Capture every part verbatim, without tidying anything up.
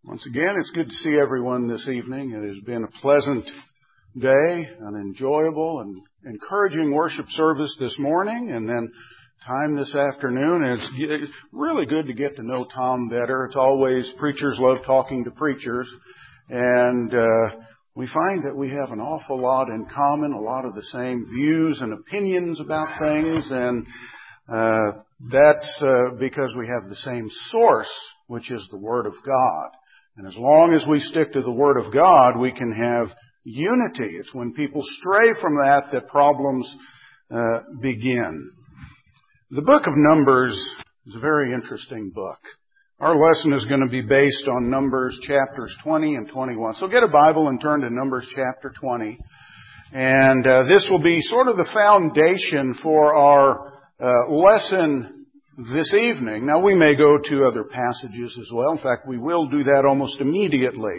Once again, it's good to see everyone this evening. It has been a pleasant day, an enjoyable and encouraging worship service this morning, and then time this afternoon. And it's really good to get to know Tom better. It's always, preachers love talking to preachers, and uh, we find that we have an awful lot in common, a lot of the same views and opinions about things, and uh, that's uh, because we have the same source, which is the Word of God. And as long as we stick to the Word of God, we can have unity. It's when people stray from that that problems uh, begin. The book of Numbers is a very interesting book. Our lesson is going to be based on Numbers chapters twenty and twenty-one. So get a Bible and turn to Numbers chapter twenty. And uh, this will be sort of the foundation for our uh, lesson this evening. Now, we may go to other passages as well. In fact, we will do that almost immediately.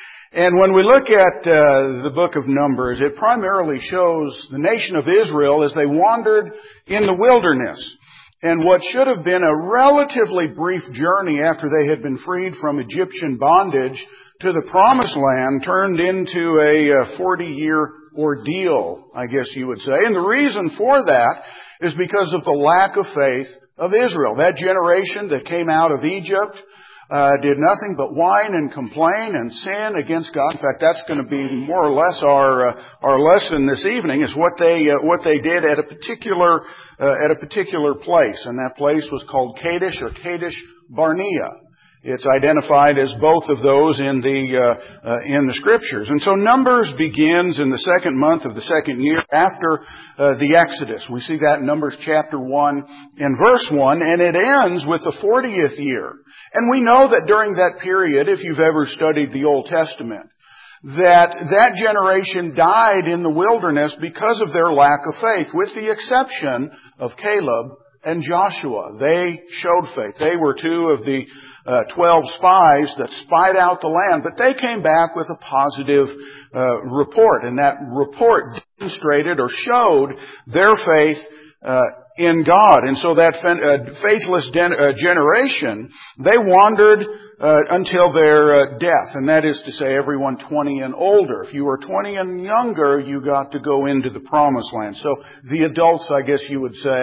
And when we look at uh, the book of Numbers, it primarily shows the nation of Israel as they wandered in the wilderness. And what should have been a relatively brief journey after they had been freed from Egyptian bondage to the Promised Land turned into a forty-year ordeal, I guess you would say. And the reason for that is because of the lack of faith of Israel. That generation that came out of Egypt uh, did nothing but whine and complain and sin against God. In fact, that's going to be more or less our uh, our lesson this evening, is what they uh, what they did at a particular uh, at a particular place, and that place was called Kadesh or Kadesh Barnea. It's identified as both of those in the uh, uh, in the Scriptures. And so Numbers begins in the second month of the second year after uh, the Exodus. We see that in Numbers chapter one and verse one, and it ends with the fortieth year. And we know that during that period, if you've ever studied the Old Testament, that that generation died in the wilderness because of their lack of faith, with the exception of Caleb and Joshua. They showed faith. They were two of the Uh, twelve spies that spied out the land, but they came back with a positive uh, report, and that report demonstrated or showed their faith uh, in God. And so that fen- uh, faithless den- uh, generation, they wandered uh, until their uh, death, and that is to say everyone twenty and older. If you were twenty and younger, you got to go into the Promised Land. So the adults, I guess you would say,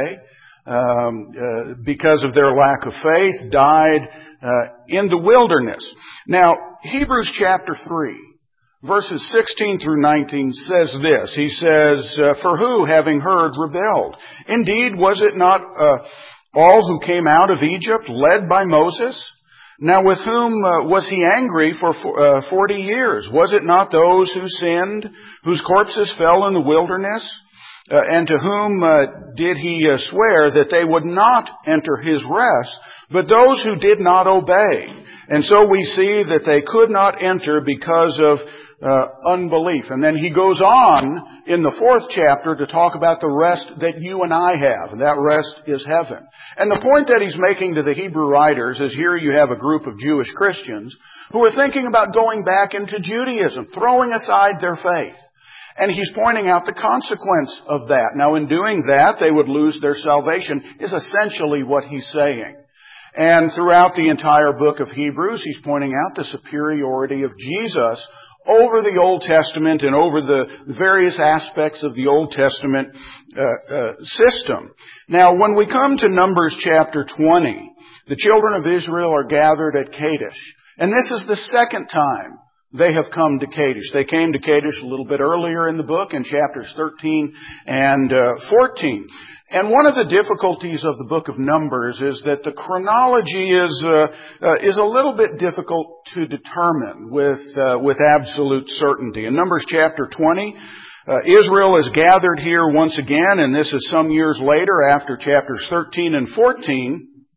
Um, uh, because of their lack of faith, died uh, in the wilderness. Now, Hebrews chapter three, verses sixteen through nineteen says this. He says, uh, "For who, having heard, rebelled? Indeed, was it not uh, all who came out of Egypt led by Moses? Now with whom uh, was he angry for uh, forty years? Was it not those who sinned, whose corpses fell in the wilderness? Uh, and to whom uh, did he uh, swear that they would not enter his rest, but those who did not obey? And so we see that they could not enter because of uh, unbelief." And then he goes on in the fourth chapter to talk about the rest that you and I have. And that rest is heaven. And the point that he's making to the Hebrew writers is, here you have a group of Jewish Christians who are thinking about going back into Judaism, throwing aside their faith. And he's pointing out the consequence of that. Now, in doing that, they would lose their salvation, is essentially what he's saying. And throughout the entire book of Hebrews, he's pointing out the superiority of Jesus over the Old Testament and over the various aspects of the Old Testament uh, uh, system. Now, when we come to Numbers chapter twenty, the children of Israel are gathered at Kadesh. And this is the second time they have come to Kadesh. They came to Kadesh a little bit earlier in the book, in chapters thirteen and uh, fourteen. And one of the difficulties of the book of Numbers is that the chronology is uh, uh, is a little bit difficult to determine with uh, with absolute certainty. In Numbers chapter twenty, uh, Israel is gathered here once again, and this is some years later after chapters thirteen and fourteen.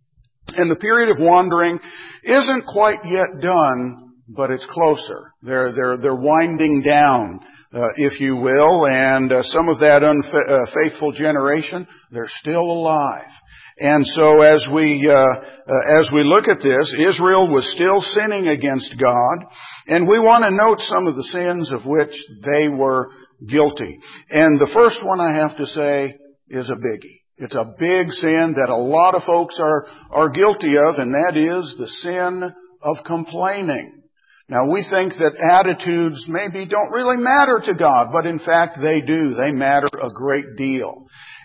And the period of wandering isn't quite yet done, but it's closer. They're, they're, they're winding down, uh, if you will, and uh, some of that unfaithful generation, they're still alive. And so as we, uh, uh, as we look at this, Israel was still sinning against God, and we want to note some of the sins of which they were guilty. And the first one, I have to say, is a biggie. It's a big sin that a lot of folks are, are guilty of, and that is the sin of complaining. Now we think that attitudes maybe don't really matter to God, but in fact they do. They matter a great deal.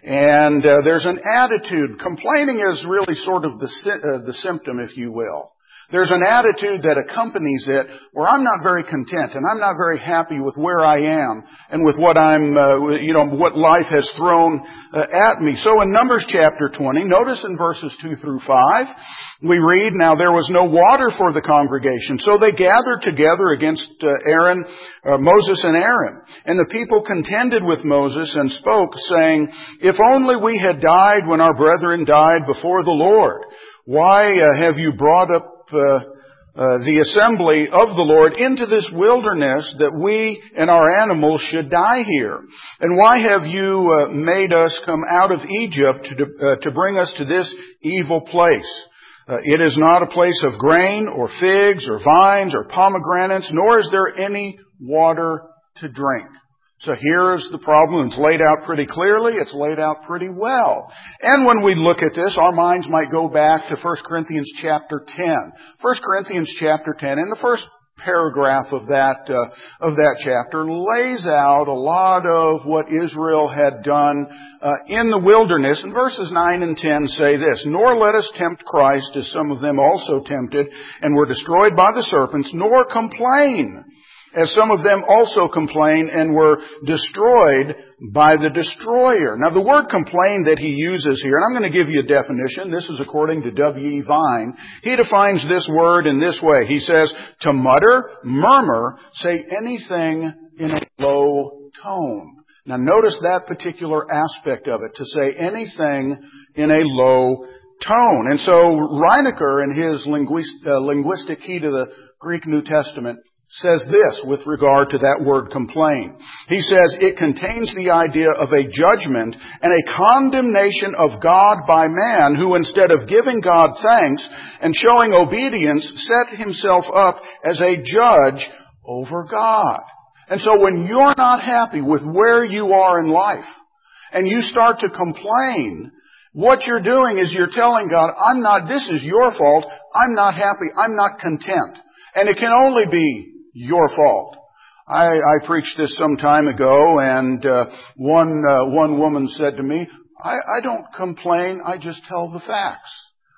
And uh, there's an attitude. Complaining is really sort of the, uh, the symptom, if you will. There's an attitude that accompanies it where I'm not very content and I'm not very happy with where I am and with what I'm, uh, you know, what life has thrown uh, at me. So in Numbers chapter twenty, notice in verses two through five, we read, "Now there was no water for the congregation, so they gathered together against uh, Aaron, uh, Moses and Aaron. And the people contended with Moses and spoke, saying, 'If only we had died when our brethren died before the Lord. Why uh, have you brought up Uh, uh, the assembly of the Lord into this wilderness that we and our animals should die here? And why have you uh, made us come out of Egypt to, uh, to bring us to this evil place? Uh, it is not a place of grain or figs or vines or pomegranates, nor is there any water to drink.'" So here's the problem. It's laid out pretty clearly. It's laid out pretty well. And when we look at this, our minds might go back to First Corinthians chapter ten. First Corinthians chapter ten, in the first paragraph of that, uh, of that chapter, lays out a lot of what Israel had done uh, in the wilderness. And verses nine and ten say this, "Nor let us tempt Christ, as some of them also tempted, and were destroyed by the serpents, nor complain, as some of them also complained and were destroyed by the destroyer." Now the word "complain" that he uses here, and I'm going to give you a definition. This is according to W E Vine. He defines this word in this way. He says, to mutter, murmur, say anything in a low tone. Now notice that particular aspect of it, to say anything in a low tone. And so Reinecker, in his linguist, uh, linguistic key to the Greek New Testament, says this with regard to that word "complain." He says it contains the idea of a judgment and a condemnation of God by man, who instead of giving God thanks and showing obedience, set himself up as a judge over God. And so when you're not happy with where you are in life and you start to complain, what you're doing is you're telling God, I'm not, this is your fault. I'm not happy. I'm not content. And it can only be your fault. I, I preached this some time ago, and uh, one uh, one woman said to me, I, I don't complain, I just tell the facts.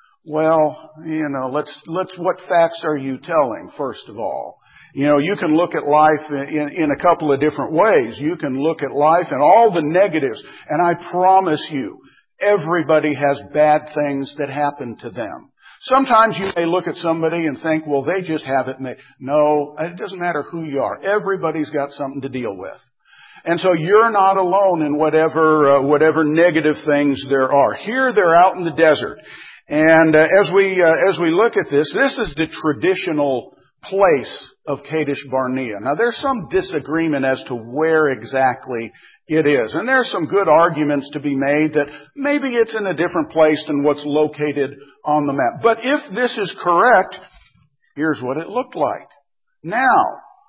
Well, you know, let's let's what facts are you telling, first of all? You know, you can look at life in, in a couple of different ways. You can look at life and all the negatives, and I promise you, everybody has bad things that happen to them. Sometimes you may look at somebody and think, well, they just have it made. No, it doesn't matter who you are. Everybody's got something to deal with. And so you're not alone in whatever uh, whatever negative things there are. Here they're out in the desert. And uh, as we uh, as we look at this, this is the traditional place of Kadesh Barnea. Now there's some disagreement as to where exactly it is. And there's some good arguments to be made that maybe it's in a different place than what's located on the map. But if this is correct, here's what it looked like. Now,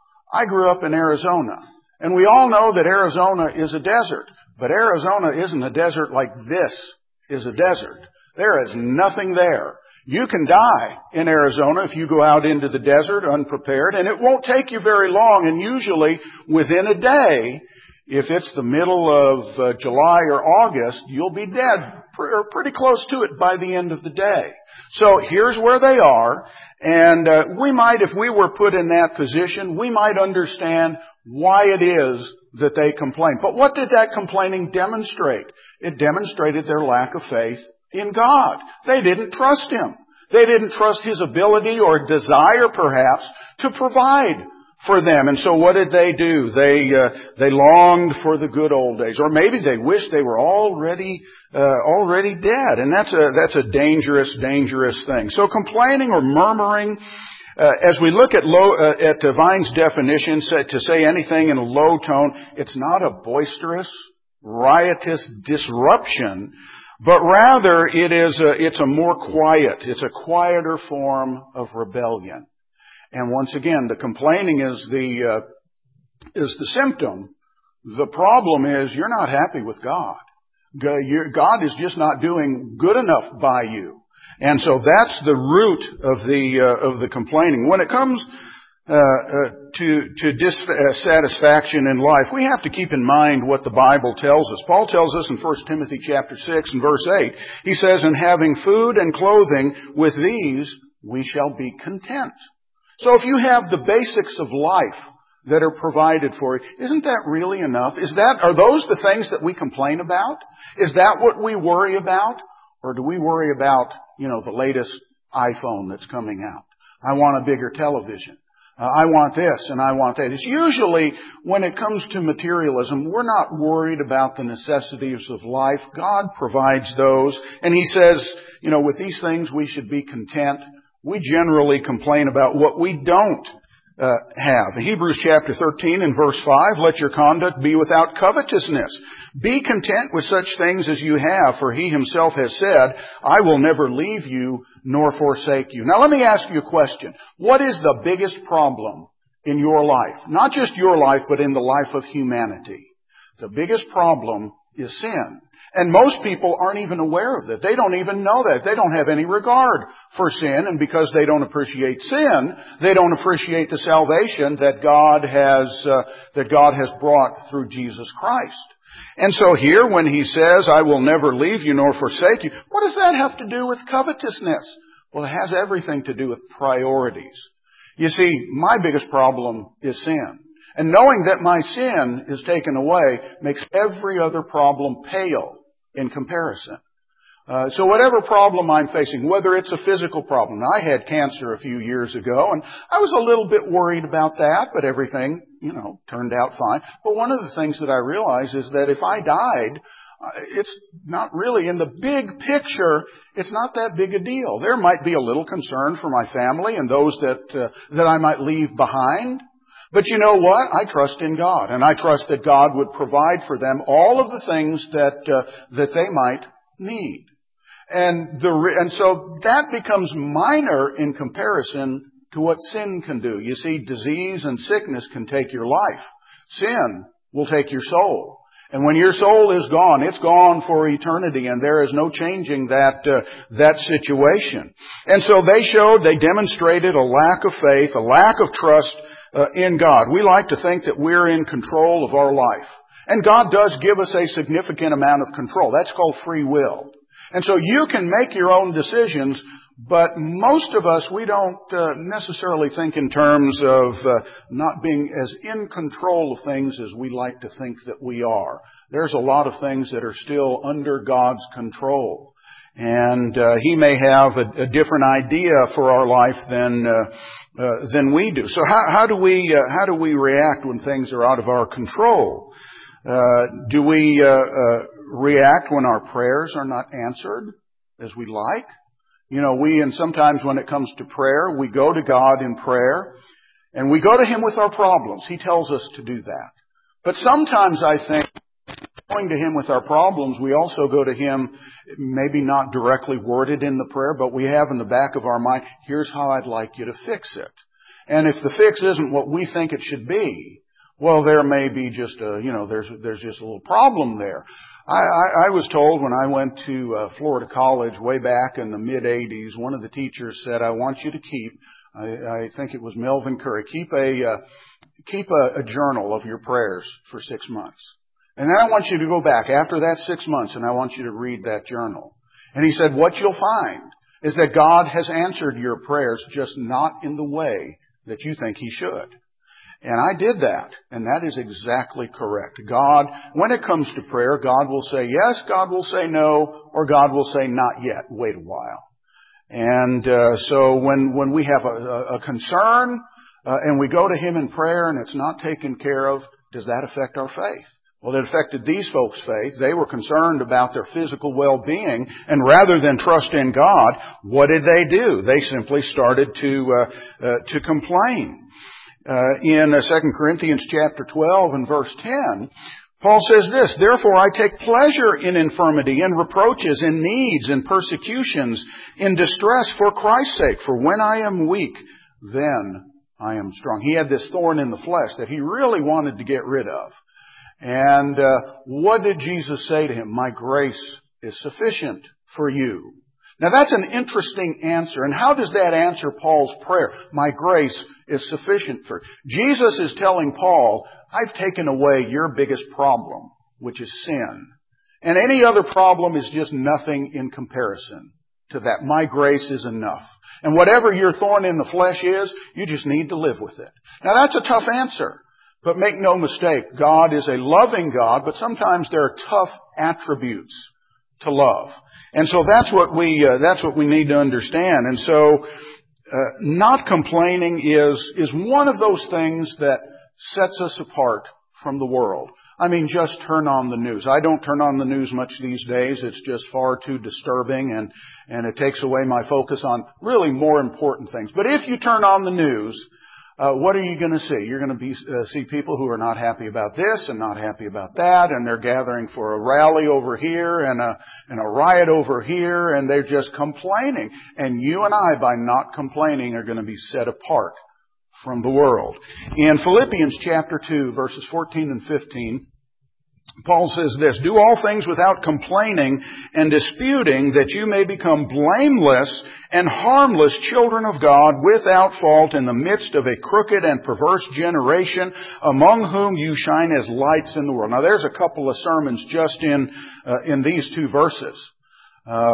I grew up in Arizona, and we all know that Arizona is a desert. But Arizona isn't a desert like this is a desert. There is nothing there. You can die in Arizona if you go out into the desert unprepared, and it won't take you very long, and usually within a day, if it's the middle of uh, July or August, you'll be dead pr- or pretty close to it by the end of the day. So here's where they are, and uh, we might, if we were put in that position, we might understand why it is that they complain. But what did that complaining demonstrate? It demonstrated their lack of faith in God. They didn't trust Him. They didn't trust His ability or desire, perhaps, to provide for them. And so what did they do? They uh, they longed for the good old days, or maybe they wished they were already uh, already dead. And that's a that's a dangerous, dangerous thing. So complaining or murmuring, uh, as we look at low, uh, at Vine's definition, to say anything in a low tone, it's not a boisterous, riotous disruption, but rather it is a, it's a more quiet, it's a quieter form of rebellion. And once again, the complaining is the uh, is the symptom. The problem is you're not happy with God. God is just not doing good enough by you, and so that's the root of the uh, of the complaining. When it comes uh, uh, to, to dissatisfaction in life, we have to keep in mind what the Bible tells us. Paul tells us in First Timothy chapter six and verse eight, he says, "And having food and clothing, with these we shall be content." So if you have the basics of life that are provided for you, isn't that really enough? Is that, are those the things that we complain about? Is that what we worry about? Or do we worry about, you know, the latest iPhone that's coming out? I want a bigger television. Uh, I want this and I want that. It's usually, when it comes to materialism, we're not worried about the necessities of life. God provides those. And He says, you know, with these things we should be content. We generally complain about what we don't uh, have. In Hebrews chapter thirteen and verse five, "Let your conduct be without covetousness. Be content with such things as you have, for He Himself has said, I will never leave you nor forsake you." Now let me ask you a question. What is the biggest problem in your life? Not just your life, but in the life of humanity. The biggest problem is sin. And most people aren't even aware of that. They don't even know that. They don't have any regard for sin. And because they don't appreciate sin, they don't appreciate the salvation that God has, uh, that God has brought through Jesus Christ. And so here, when He says, "I will never leave you nor forsake you," what does that have to do with covetousness? Well, it has everything to do with priorities. You see, my biggest problem is sin. And knowing that my sin is taken away makes every other problem pale in comparison. Uh, so whatever problem I'm facing, whether it's a physical problem. I had cancer a few years ago, and I was a little bit worried about that, but everything, you know, turned out fine. But one of the things that I realized is that if I died, it's not really, in the big picture, it's not that big a deal. There might be a little concern for my family and those that uh, that I might leave behind. But you know what? I trust in God, and I trust that God would provide for them all of the things that uh, that they might need. And the and so that becomes minor in comparison to what sin can do. You see, disease and sickness can take your life. Sin will take your soul. And when your soul is gone, it's gone for eternity, and there is no changing that uh, that situation. And so they showed, they demonstrated a lack of faith, a lack of trust uh, in God. We like to think that we're in control of our life. And God does give us a significant amount of control. That's called free will. And so you can make your own decisions, but most of us, we don't uh, necessarily think in terms of uh, not being as in control of things as we like to think that we are. There's a lot of things that are still under God's control. And uh, He may have a, a different idea for our life than uh, uh, than we do. So how, how do we uh, how do we react when things are out of our control? Uh, do we uh, uh, react when our prayers are not answered as we like? You know, we, and sometimes when it comes to prayer, we go to God in prayer, and we go to Him with our problems. He tells us to do that. But sometimes I think, going to Him with our problems, we also go to Him, maybe not directly worded in the prayer, but we have in the back of our mind, here's how I'd like you to fix it. And if the fix isn't what we think it should be, well, there may be just a, you know, there's there's just a little problem there. I, I, I was told when I went to uh, Florida College way back in the mid eighties, one of the teachers said, I want you to keep, I, I think it was Melvin Curry, keep a uh, keep a, a journal of your prayers for six months. And then I want you to go back after that six months and I want you to read that journal. And he said, what you'll find is that God has answered your prayers, just not in the way that you think He should. And I did that, and that is exactly correct. God, when it comes to prayer, God will say yes, God will say no, or God will say not yet, wait a while. And uh, so when when we have a, a concern uh, and we go to Him in prayer and it's not taken care of, does that affect our faith? Well, it affected these folks' faith. They were concerned about their physical well-being, and rather than trust in God, what did they do? They simply started to uh, uh, to complain. Uh, in uh, Second Corinthians chapter twelve and verse ten, Paul says this, therefore I take pleasure in infirmity, in reproaches, in needs, in persecutions, in distress for Christ's sake. For when I am weak, then I am strong. He had this thorn in the flesh that he really wanted to get rid of. And uh, what did Jesus say to him? My grace is sufficient for you. Now that's an interesting answer. And how does that answer Paul's prayer? My grace is sufficient for you. Jesus is telling Paul, I've taken away your biggest problem, which is sin. And any other problem is just nothing in comparison to that. My grace is enough. And whatever your thorn in the flesh is, you just need to live with it. Now that's a tough answer. But make no mistake, God is a loving God, but sometimes there are tough attributes to love. And so that's what we, uh, that's what we need to understand. And so, uh, not complaining is, is one of those things that sets us apart from the world. I mean, just turn on the news. I don't turn on the news much these days. It's just far too disturbing, and, and it takes away my focus on really more important things. But if you turn on the news, Uh, what are you going to see? You're going to be, uh, see people who are not happy about this and not happy about that, and they're gathering for a rally over here and a, and a riot over here, and they're just complaining. And you and I, by not complaining, are going to be set apart from the world. In Philippians chapter two, verses fourteen and fifteen, Paul says this, do all things without complaining and disputing, that you may become blameless and harmless children of God, without fault in the midst of a crooked and perverse generation, among whom you shine as lights in the world. Now there's a couple of sermons just in uh, in these two verses. Uh,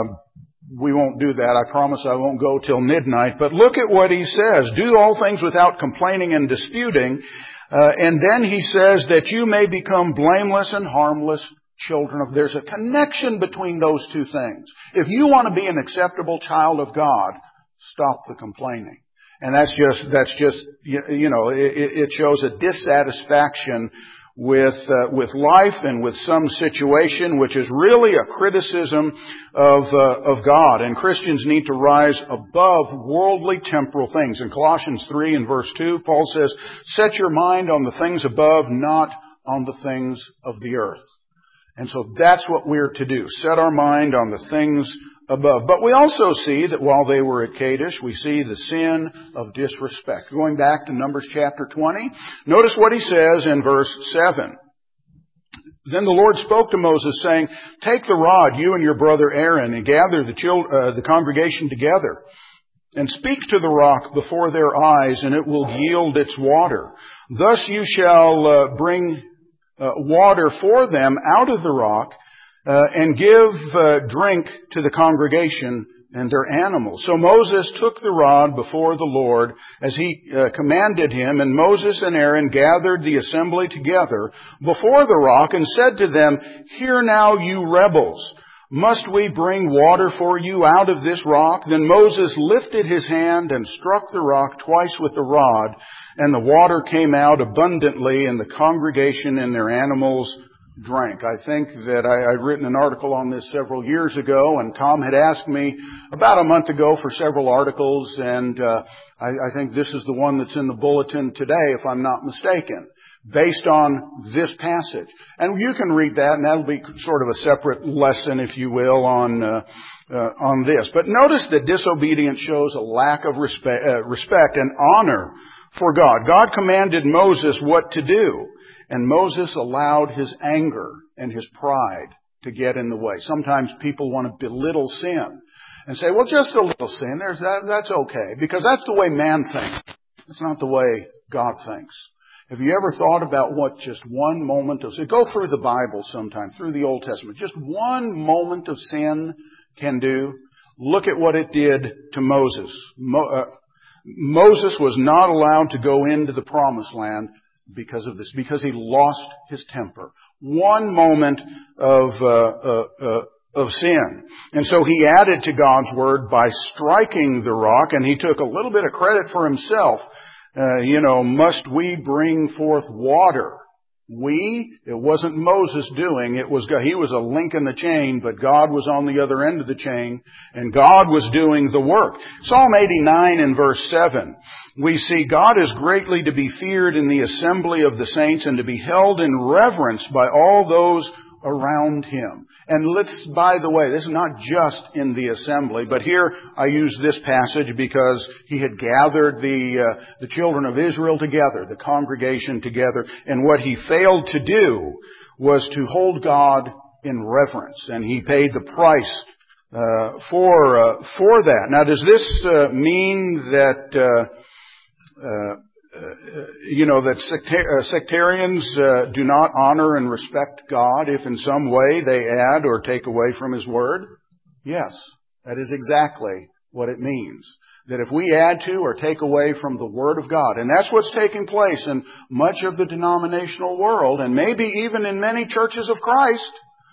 we won't do that. I promise I won't go till midnight. But look at what he says. Do all things without complaining and disputing. Uh, and then he says that you may become blameless and harmless children of... There's a connection between those two things. If you want to be an acceptable child of God, stop the complaining. And that's just, that's just, you know, it, it shows a dissatisfaction with, uh, with life and with some situation, which is really a criticism of, uh, of God. And Christians need to rise above worldly temporal things. In Colossians three and verse two, Paul says, set your mind on the things above, not on the things of the earth. And so that's what we're to do. Set our mind on the things above. But we also see that while they were at Kadesh, we see the sin of disrespect. Going back to Numbers chapter twenty, notice what he says in verse seven. Then the Lord spoke to Moses, saying, take the rod, you and your brother Aaron, and gather the, chil- uh, the congregation together, and speak to the rock before their eyes, and it will yield its water. Thus you shall uh, bring uh, water for them out of the rock, Uh, and give uh, drink to the congregation and their animals. So Moses took the rod before the Lord as he uh, commanded him, and Moses and Aaron gathered the assembly together before the rock and said to them, hear now, you rebels, must we bring water for you out of this rock? Then Moses lifted his hand and struck the rock twice with the rod, and the water came out abundantly, and the congregation and their animals drank. I think that I, I'd written an article on this several years ago, and Tom had asked me about a month ago for several articles, and uh, I, I think this is the one that's in the bulletin today, if I'm not mistaken, based on this passage. And you can read that, and that'll be sort of a separate lesson, if you will, on uh, uh, on this. But notice that disobedience shows a lack of respect, uh, respect and honor for God. God commanded Moses what to do. And Moses allowed his anger and his pride to get in the way. Sometimes people want to belittle sin and say, well, just a little sin, there's that, that's okay, because that's the way man thinks. It's not the way God thinks. Have you ever thought about what just one moment of sin, go through the Bible sometime, through the Old Testament, just one moment of sin can do? Look at what it did to Moses. Mo, uh, Moses was not allowed to go into the Promised Land because of this, because he lost his temper. One moment of uh, uh, uh, of sin. And so he added to God's word by striking the rock, and he took a little bit of credit for himself. Uh, you know, must we bring forth water? We? It wasn't Moses doing. It was God. He was a link in the chain, but God was on the other end of the chain, and God was doing the work. Psalm eighty-nine and verse seven, we see God is greatly to be feared in the assembly of the saints and to be held in reverence by all those around him. And let's, by the way, this is not just in the assembly, but here I use this passage because he had gathered the uh, the children of Israel together, the congregation together, and what he failed to do was to hold God in reverence, and he paid the price uh, for uh, for that. Now, does this uh, mean that uh, uh, uh, you know that sectar- uh, sectarians uh, do not honor and respect God if in some way they add or take away from His Word? Yes, that is exactly what it means. That if we add to or take away from the Word of God, and that's what's taking place in much of the denominational world, and maybe even in many churches of Christ,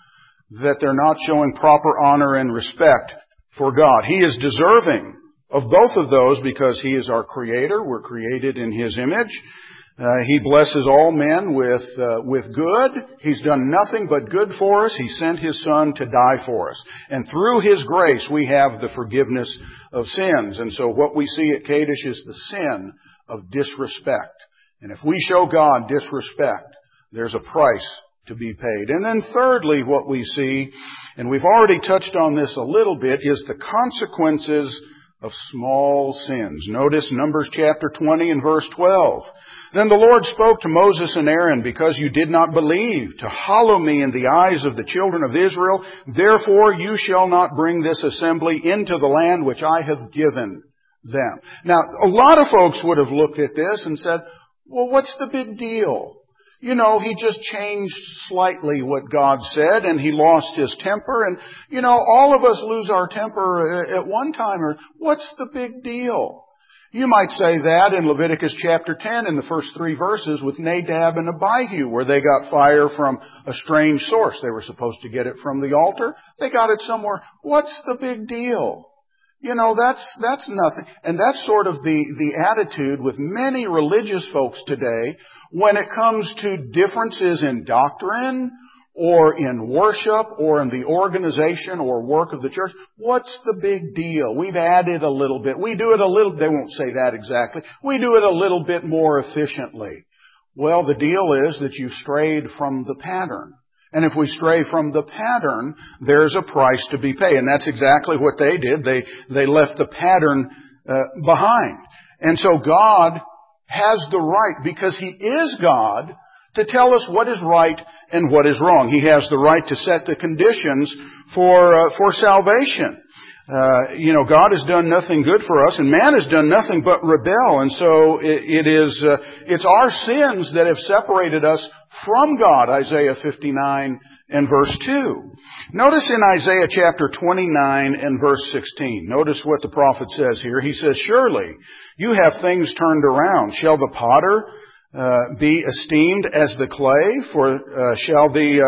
that they're not showing proper honor and respect for God. He is deserving of both of those because He is our Creator. We're created in His image. Uh, he blesses all men with uh, with good. He's done nothing but good for us. He sent His Son to die for us. And through His grace, we have the forgiveness of sins. And so what we see at Kadesh is the sin of disrespect. And if we show God disrespect, there's a price to be paid. And then thirdly, what we see, and we've already touched on this a little bit, is the consequences of small sins. Notice Numbers chapter twenty and verse twelve. Then the Lord spoke to Moses and Aaron, because you did not believe to hallow me in the eyes of the children of Israel, therefore you shall not bring this assembly into the land which I have given them. Now, a lot of folks would have looked at this and said, well, what's the big deal? You know, he just changed slightly what God said, and he lost his temper. And, you know, all of us lose our temper at one time. Or what's the big deal? You might say that in Leviticus chapter ten in the first three verses with Nadab and Abihu, where they got fire from a strange source. They were supposed to get it from the altar. They got it somewhere. What's the big deal? You know, that's, that's nothing. And that's sort of the, the attitude with many religious folks today when it comes to differences in doctrine or in worship or in the organization or work of the church. What's the big deal? We've added a little bit. We do it a little, they won't say that exactly. We do it a little bit more efficiently. Well, the deal is that you strayed from the pattern. And if we stray from the pattern, there's a price to be paid. And that's exactly what they did. They, they left the pattern uh, behind. And so God has the right, because He is God, to tell us what is right and what is wrong. He has the right to set the conditions for uh, for salvation. Uh, you know, God has done nothing good for us, and man has done nothing but rebel. And so it, it is uh, it's our sins that have separated us from God. Isaiah fifty-nine and verse two. Notice in Isaiah chapter twenty-nine and verse sixteen. Notice what the prophet says here. He says, "Surely you have things turned around. Shall the potter uh, be esteemed as the clay? For uh, shall the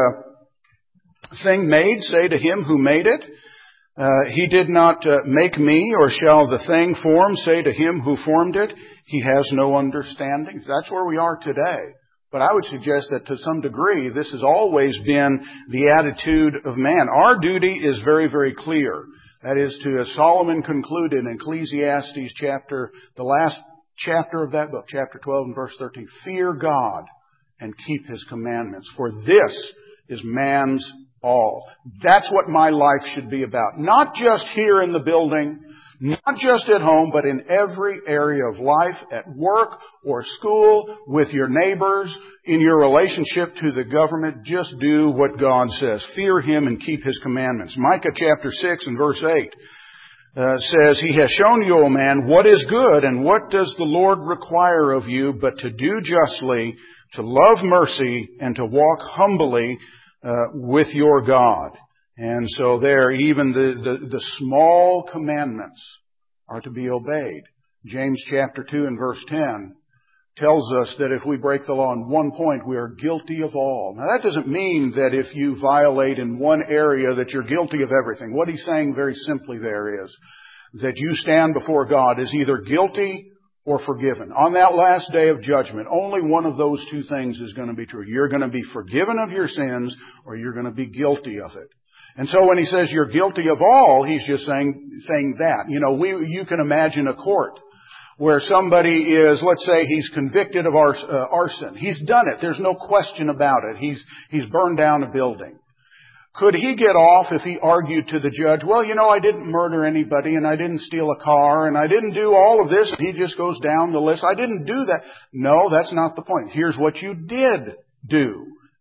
uh, thing made say to him who made it, Uh, he did not uh, make me, or shall the thing formed say to him who formed it, he has no understanding?" That's where we are today. But I would suggest that to some degree, this has always been the attitude of man. Our duty is very, very clear. That is to, as Solomon concluded in Ecclesiastes chapter, the last chapter of that book, chapter twelve and verse thirteen, fear God and keep His commandments, for this is man's all. That's what my life should be about. Not just here in the building, not just at home, but in every area of life, at work or school, with your neighbors, in your relationship to the government. Just do what God says. Fear Him and keep His commandments. Micah chapter six and verse eight uh, says, "He has shown you, O man, what is good, and what does the Lord require of you, but to do justly, to love mercy, and to walk humbly Uh, with your God." And so there, even the, the, the small commandments are to be obeyed. James chapter two and verse ten tells us that if we break the law in one point, we are guilty of all. Now that doesn't mean that if you violate in one area that you're guilty of everything. What he's saying very simply there is that you stand before God as either guilty or forgiven. On that last day of judgment, only one of those two things is going to be true. You're going to be forgiven of your sins, or you're going to be guilty of it. And so when he says you're guilty of all, he's just saying saying that. You know, we you can imagine a court where somebody is, let's say he's convicted of ars- uh, arson. He's done it. There's no question about it. He's he's burned down a building. Could he get off if he argued to the judge, well, you know, I didn't murder anybody, and I didn't steal a car, and I didn't do all of this? He just goes down the list. I didn't do that. No, that's not the point. Here's what you did do.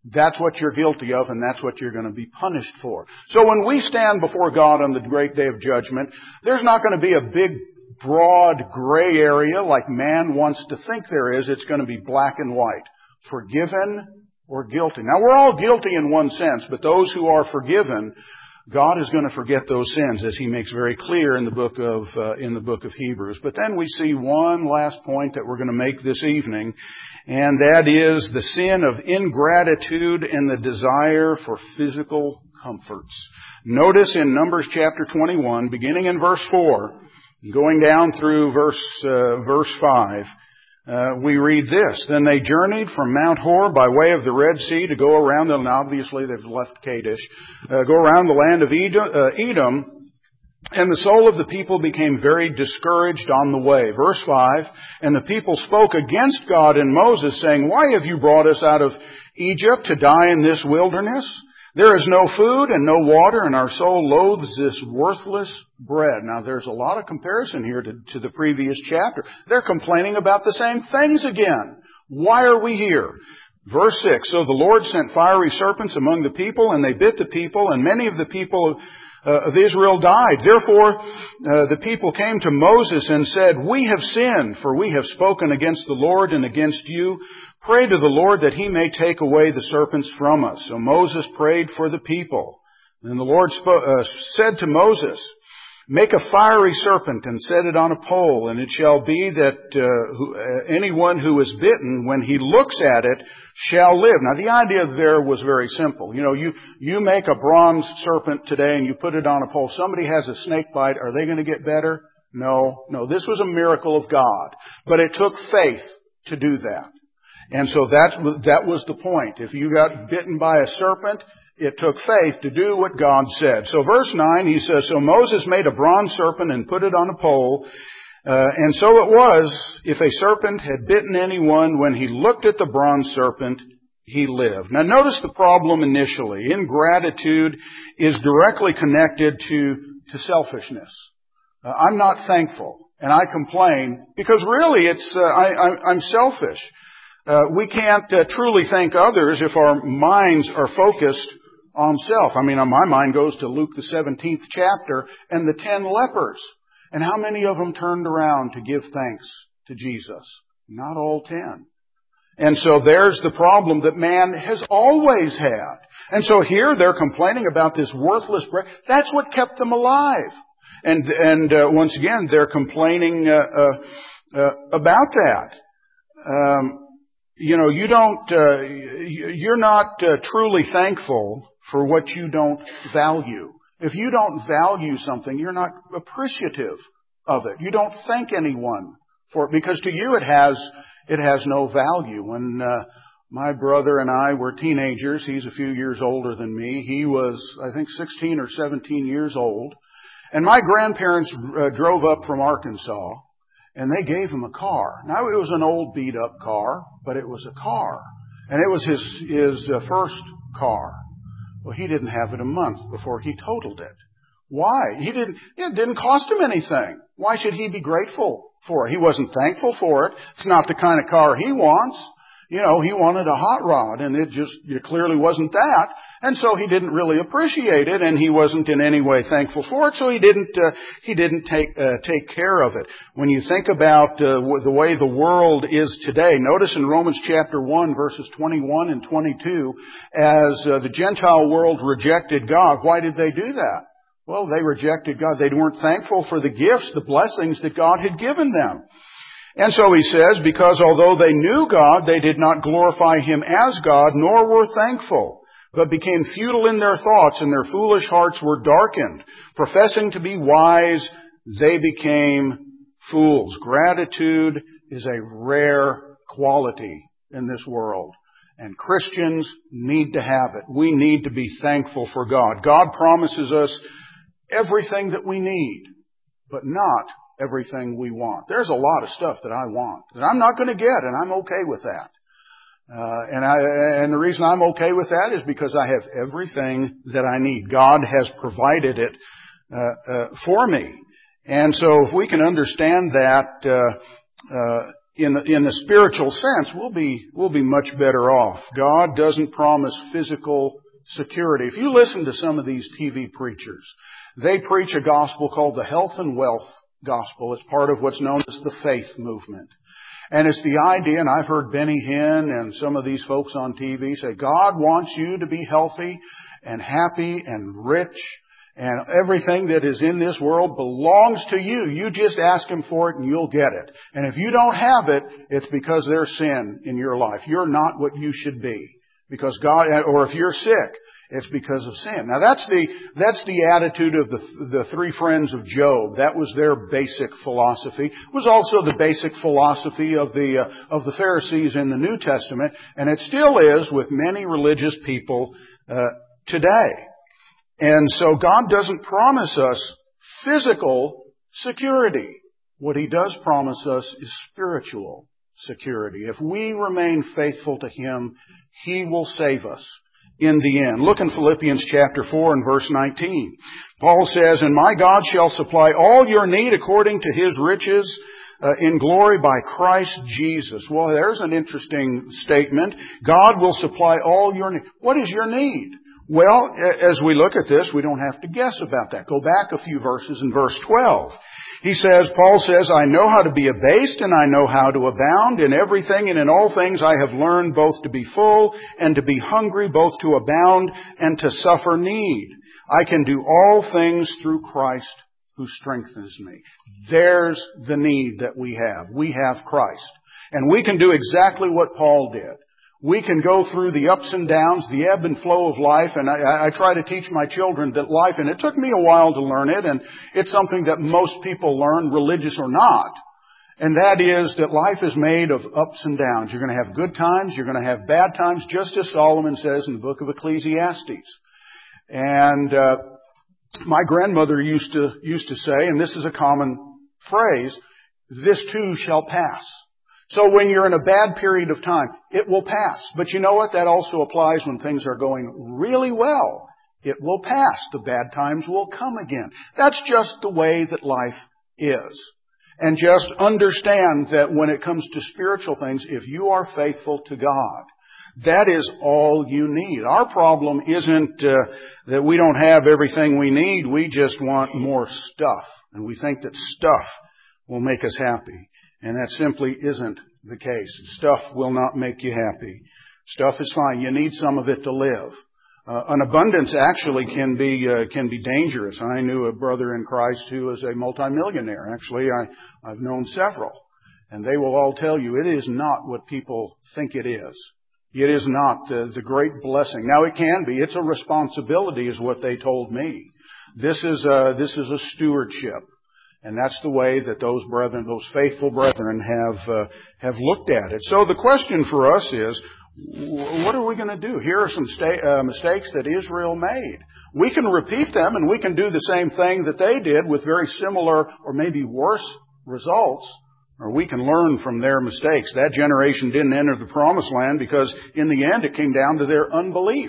That's what you're guilty of, and that's what you're going to be punished for. So when we stand before God on the great day of judgment, there's not going to be a big, broad, gray area like man wants to think there is. It's going to be black and white. Forgiven or guilty. Now, we're all guilty in one sense, but those who are forgiven, God is going to forget those sins, as He makes very clear in the book of uh, in the book of Hebrews. But then we see one last point that we're going to make this evening, and that is the sin of ingratitude and the desire for physical comforts. Notice in Numbers chapter twenty-one, beginning in verse four, going down through verse uh, verse five. Uh, we read this. Then they journeyed from Mount Hor by way of the Red Sea to go around, and obviously they've left Kadesh, uh, go around the land of Edom, uh, Edom, and the soul of the people became very discouraged on the way. Verse five, and the people spoke against God and Moses, saying, Why have you brought us out of Egypt to die in this wilderness? There is no food and no water, and our soul loathes this worthless bread. Now, there's a lot of comparison here to, to the previous chapter. They're complaining about the same things again. Why are we here? Verse six, So the Lord sent fiery serpents among the people, and they bit the people, and many of the people uh, of Israel died. Therefore, uh, the people came to Moses and said, We have sinned, for we have spoken against the Lord and against you. Pray to the Lord that He may take away the serpents from us. So Moses prayed for the people. And the Lord spo- uh, said to Moses, Make a fiery serpent and set it on a pole, and it shall be that uh, who, uh, anyone who is bitten, when he looks at it, shall live. Now, the idea there was very simple. You know, you, you make a bronze serpent today and you put it on a pole. Somebody has a snake bite. Are they going to get better? No, no. This was a miracle of God. But it took faith to do that. And so that, that was the point. If you got bitten by a serpent, it took faith to do what God said. So verse nine, he says, So Moses made a bronze serpent and put it on a pole. Uh, and so it was, if a serpent had bitten anyone, when he looked at the bronze serpent, he lived. Now notice the problem initially. Ingratitude is directly connected to, to selfishness. Uh, I'm not thankful, and I complain, because really it's, uh, I, I, I'm selfish. Uh, we can't uh, truly thank others if our minds are focused on self. I mean, my mind goes to Luke the seventeenth chapter and the ten lepers. And how many of them turned around to give thanks to Jesus? Not all ten. And so there's the problem that man has always had. And so here they're complaining about this worthless bread. That's what kept them alive. And, and uh, once again, they're complaining uh, uh, uh, about that. Um, You know, you don't, uh, you're not uh, truly thankful for what you don't value. If you don't value something, you're not appreciative of it. You don't thank anyone for it, because to you it has, it has no value. When, uh, my brother and I were teenagers, he's a few years older than me. He was, I think, sixteen or seventeen years old. And my grandparents uh, drove up from Arkansas. And they gave him a car. Now, it was an old beat-up car, but it was a car. And it was his his uh, first car. Well, he didn't have it a month before he totaled it. Why? He didn't. It didn't cost him anything. Why should he be grateful for it? He wasn't thankful for it. It's not the kind of car he wants. You know, he wanted a hot rod, and it just it clearly wasn't that. And so he didn't really appreciate it, and he wasn't in any way thankful for it. So he didn't uh, he didn't take uh, take care of it. When you think about uh, the way the world is today, notice in Romans chapter one, verses twenty-one and twenty-two, as uh, the Gentile world rejected God, why did they do that? Well, they rejected God. They weren't thankful for the gifts, the blessings that God had given them. And so he says, because although they knew God, they did not glorify Him as God, nor were thankful, but became futile in their thoughts, and their foolish hearts were darkened. Professing to be wise, they became fools. Gratitude is a rare quality in this world, and Christians need to have it. We need to be thankful for God. God promises us everything that we need, but not everything we want. There's a lot of stuff that I want that I'm not going to get, and I'm okay with that. Uh, and I, and the reason I'm okay with that is because I have everything that I need. God has provided it uh, uh, for me. And so if we can understand that, uh, uh, in the, in the spiritual sense, we'll be, we'll be much better off. God doesn't promise physical security. If you listen to some of these T V preachers, they preach a gospel called the health and wealth gospel. It's part of what's known as the faith movement. And it's the idea, and I've heard Benny Hinn and some of these folks on T V say, God wants you to be healthy and happy and rich, and everything that is in this world belongs to you. You just ask Him for it and you'll get it. And if you don't have it, it's because there's sin in your life. You're not what you should be. Because God, or if you're sick, it's because of sin. Now that's the, that's the attitude of the, the three friends of Job. That was their basic philosophy. It was also the basic philosophy of the, uh, of the Pharisees in the New Testament. And it still is with many religious people, uh, today. And so God doesn't promise us physical security. What He does promise us is spiritual security. If we remain faithful to Him, He will save us in the end. Look in Philippians chapter four and verse nineteen. Paul says, And my God shall supply all your need according to His riches uh, in glory by Christ Jesus. Well, there's an interesting statement. God will supply all your need. What is your need? Well, as we look at this, we don't have to guess about that. Go back a few verses in verse twelve. He says, Paul says, I know how to be abased and I know how to abound in everything, and in all things I have learned both to be full and to be hungry, both to abound and to suffer need. I can do all things through Christ who strengthens me. There's the need that we have. We have Christ. And we can do exactly what Paul did. We can go through the ups and downs, the ebb and flow of life, and I, I try to teach my children that life, and it took me a while to learn it, and it's something that most people learn, religious or not, and that is that life is made of ups and downs. You're going to have good times, you're going to have bad times, just as Solomon says in the book of Ecclesiastes. And uh, my grandmother used to used to say, and this is a common phrase, this too shall pass. So when you're in a bad period of time, it will pass. But you know what? That also applies when things are going really well. It will pass. The bad times will come again. That's just the way that life is. And just understand that when it comes to spiritual things, if you are faithful to God, that is all you need. Our problem isn't uh, that we don't have everything we need. We just want more stuff. And we think that stuff will make us happy. And that simply isn't the case. Stuff will not make you happy. Stuff is fine. You need some of it to live. Uh, an abundance actually can be uh, can be dangerous. I knew a brother in Christ who was a multimillionaire. Actually, I, I've known several. And they will all tell you it is not what people think it is. It is not the, the great blessing. Now it can be. It's a responsibility is what they told me. This is a, this is a stewardship. And that's the way that those brethren, those faithful brethren have uh, have looked at it. So the question for us is, what are we going to do? Here are some sta- uh, mistakes that Israel made. We can repeat them and we can do the same thing that they did with very similar or maybe worse results. Or we can learn from their mistakes. That generation didn't enter the promised land because in the end it came down to their unbelief.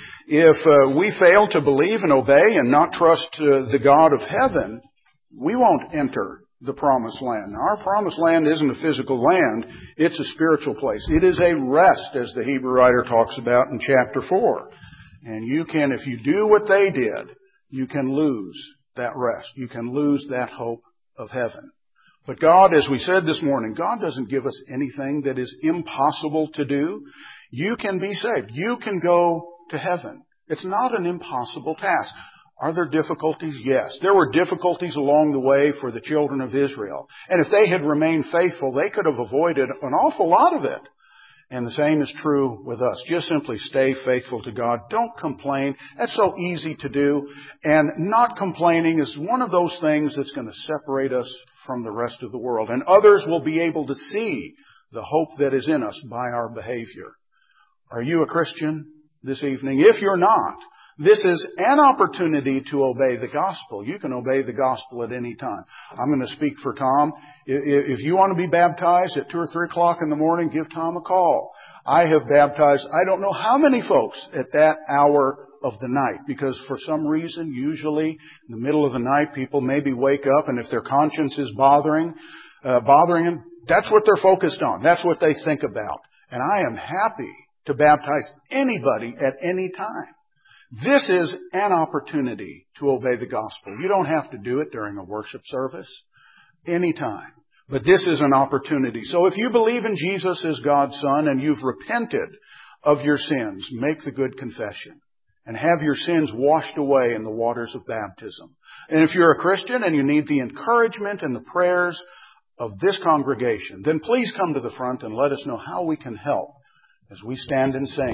If uh, we fail to believe and obey and not trust uh, the God of heaven, we won't enter the promised land. Now, our promised land isn't a physical land. It's a spiritual place. It is a rest, as the Hebrew writer talks about in chapter four. And you can, if you do what they did, you can lose that rest. You can lose that hope of heaven. But God, as we said this morning, God doesn't give us anything that is impossible to do. You can be saved. You can go to heaven. It's not an impossible task. Are there difficulties? Yes. There were difficulties along the way for the children of Israel. And if they had remained faithful, they could have avoided an awful lot of it. And the same is true with us. Just simply stay faithful to God. Don't complain. That's so easy to do. And not complaining is one of those things that's going to separate us from the rest of the world. And others will be able to see the hope that is in us by our behavior. Are you a Christian this evening? If you're not, this is an opportunity to obey the gospel. You can obey the gospel at any time. I'm going to speak for Tom. If you want to be baptized at two or three o'clock in the morning, give Tom a call. I have baptized, I don't know how many folks at that hour of the night, because for some reason, usually in the middle of the night, people maybe wake up, and if their conscience is bothering, uh, bothering them, That's what they're focused on. That's what they think about. And I am happy to baptize anybody at any time. This is an opportunity to obey the gospel. You don't have to do it during a worship service. Anytime. But this is an opportunity. So if you believe in Jesus as God's Son and you've repented of your sins, make the good confession and have your sins washed away in the waters of baptism. And if you're a Christian and you need the encouragement and the prayers of this congregation, then please come to the front and let us know how we can help as we stand and sing.